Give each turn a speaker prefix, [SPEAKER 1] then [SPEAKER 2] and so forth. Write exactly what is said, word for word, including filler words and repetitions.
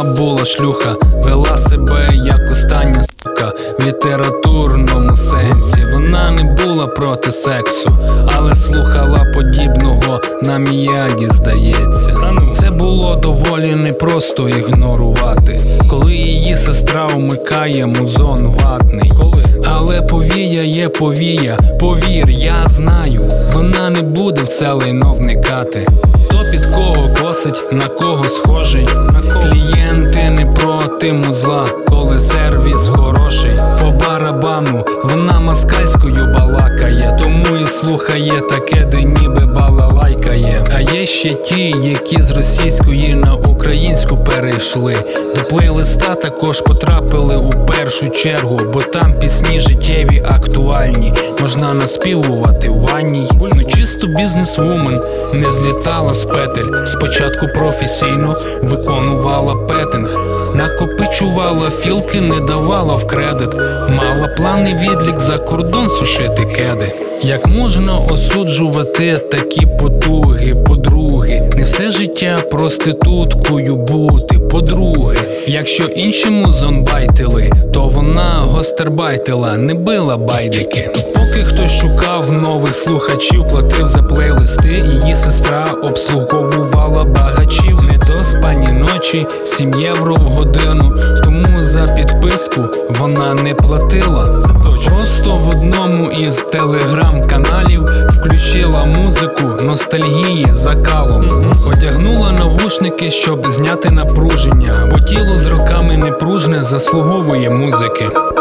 [SPEAKER 1] була шлюха, вела себе як остання сука. В літературному сенсі вона не була проти сексу, але слухала подібного на Міягі, здається. Це було доволі непросто ігнорувати, коли її сестра вмикає музон ватний. Але повія є повія, повір, я знаю, вона не буде в це лайно вникати. Хто під кого косить, на кого схожий, клієнти не проти музла, коли сервіс хороший. По барабану вона москальською балакає, тому і слухає таке, де ніби балалайкає. А є ще ті, які з російської на українську перейшли. До плейлиста також потрапили у першу чергу, бо там пісні життєві актуальні, можна наспівувати в ванній. Ну чисто бізнесвумен, не злітала з петель, спочатку професійно виконувала петинг, накопичувала філки, не давала в кредит, мала плани відлік за кордон сушити кеди. Як можна осуджувати такі потуги? По-друге, не все життя проституткою бути. По-друге, якщо інші музонбайтили, то вона гостербайтила, не била байдики. Поки хтось шукав нових слухачів, платив за плейлисти, її сестра обслуговувала багачів. Недоспані ночі, сім євро в годину, тому за підписку вона не платила. Просто в одному із телеграм-каналів включила музику ностальгії за калом. Одягнула навушники, щоб зняти напруження, бо тіло з роками непружне заслуговує музики.